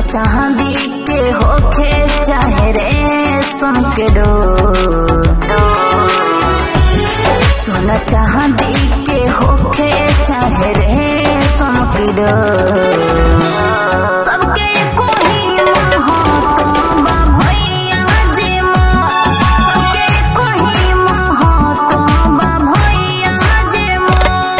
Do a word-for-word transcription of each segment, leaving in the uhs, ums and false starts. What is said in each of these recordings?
चांदी के होखे चाहे रेशम के डोर, सोना चांदी के होखे चाहे रेशम के डोर, सबके कोई महत्व बा भैया जी माँ, सबके कोई महत्व बा भैया जी माँ।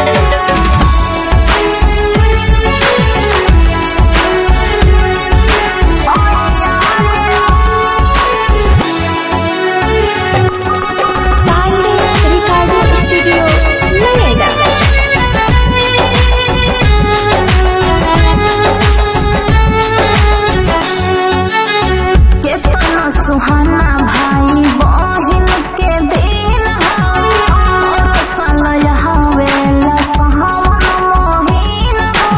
सुहाना भाई बहिन के दिन और सन हवेला सावन मोहिन,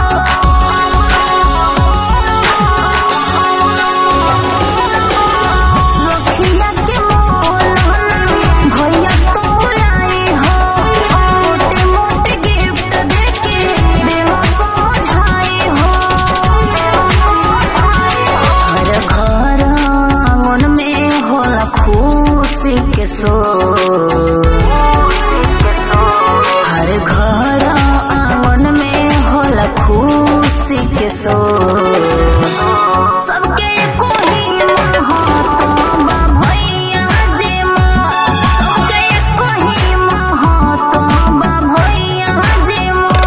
रखिया के मोल भैया तो लाई हो, मोटे मोटे गिफ्ट देके देवा समझाई हो। हर घर आंगन में होला खुशी के शोर, हर घर आंगन में होला खुशी के शोर, सबके कोई महत्व बा भैया जी माँ, सबके कोई महत्व बा भैया जी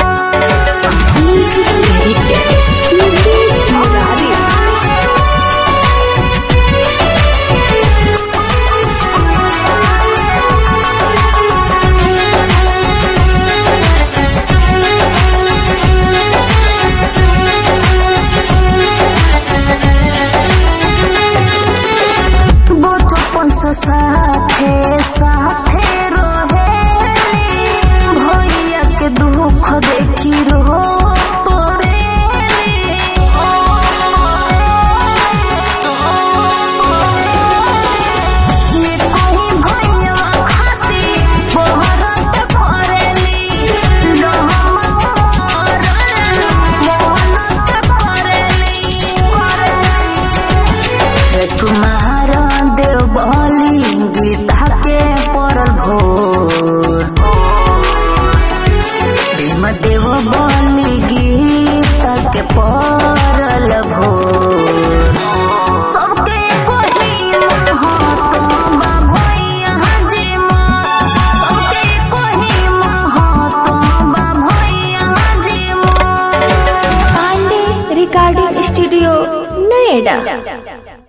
साथे साथे रोहेली, भैया के दुख देखी रो पड़ेली, ये कोई भैया खाती बहरत करेली, मोहनत करेली। राजकुमार देव बली गीता के पड़ल भोर, भीम देव बली गीता के पड़ल भोर, सबके कोई महत्व बा भैया जी माँ, सबके कोई महत्व बा भैया जी माँ। Pandey recording studio Noida.